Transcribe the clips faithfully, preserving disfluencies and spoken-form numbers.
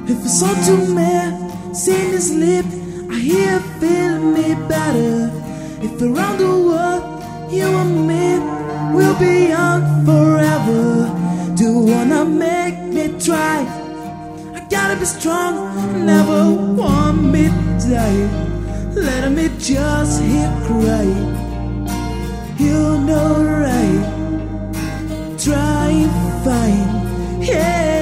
If it's all to me, seeing his lip, I hear feeling me better. If around the world, you and me will be young forever. Do you wanna make me try? I gotta be strong, never want me to die. Let me just hear cry. You know right. Try and find, yeah.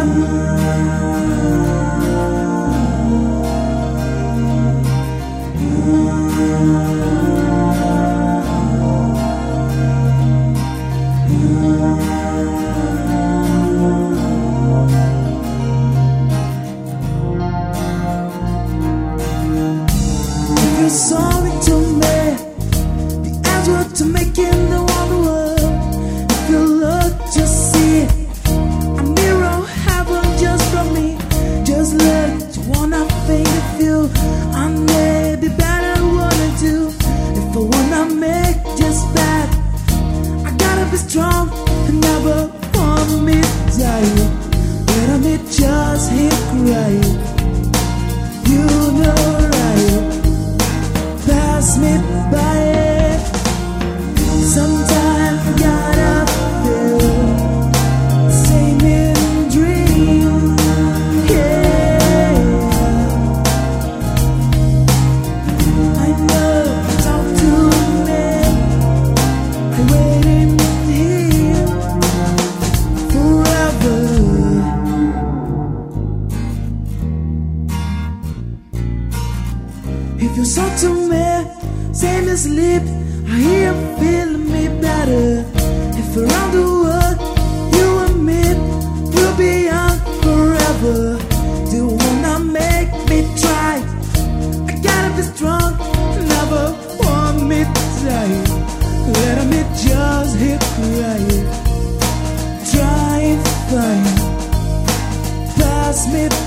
If you're sorry to me, the answer to making the world. If you look, just see a mirror heaven just from me. Just look to wanna think of you. I may be better wanna do. If I wanna make just bad, I gotta be strong and never want me to die. Let me just hear cry. You know right. Pass me by. Sometimes I gotta feel same in dream. Yeah, I know. Talk to me. I'm waiting here forever. If you talk to me, same as sleep, I hear feeling me better. If around the world, you and me will be young forever. Do you wanna make me try? I gotta be strong, never want me to die. Let me just hear cry. Try and find, pass me